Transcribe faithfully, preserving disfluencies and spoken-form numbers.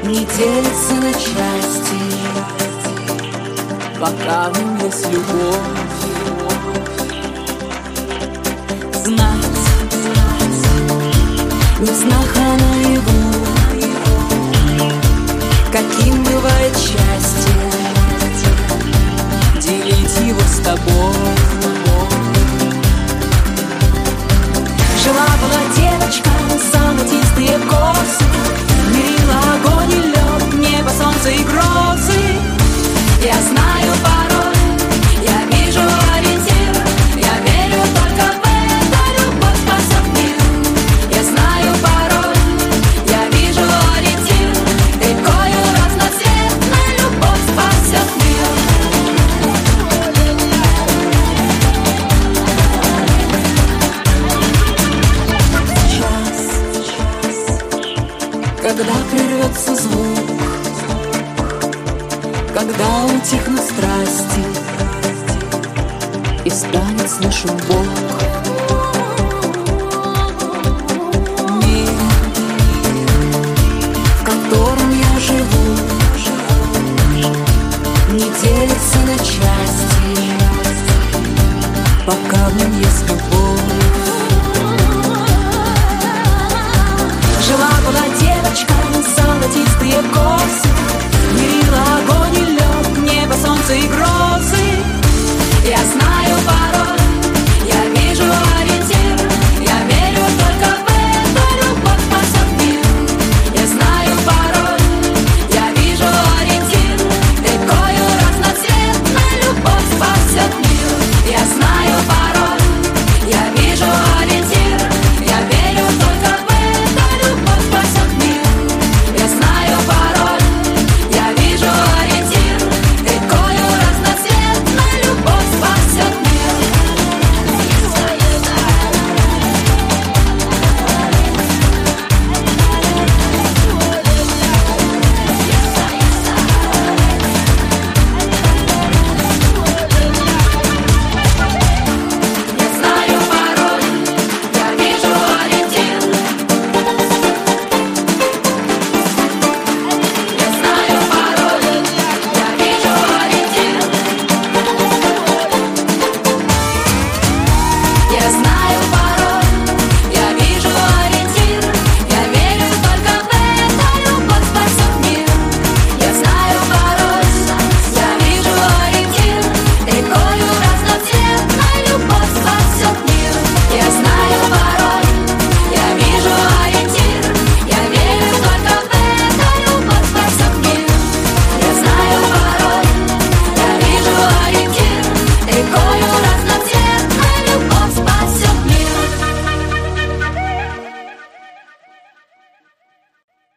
не делится на части, пока в нем есть любовь. Знать, не в снах, а наяву, каким бывает счастье, делить его с тобой. Жила-была девочка, золотистые косы, мерила огонь и лед, небо, солнце и грозы. Я знаю пароль, я вижу ориентир, я верю только в это, любовь спасет мир. Я знаю пароль, я вижу ориентир, рекою разноцветной любовь спасет мир. Когда прервется звук, когда утихнут страсти и станет слышен Бог, мир, в котором я живу, не делится на части, пока в нем есть любовь.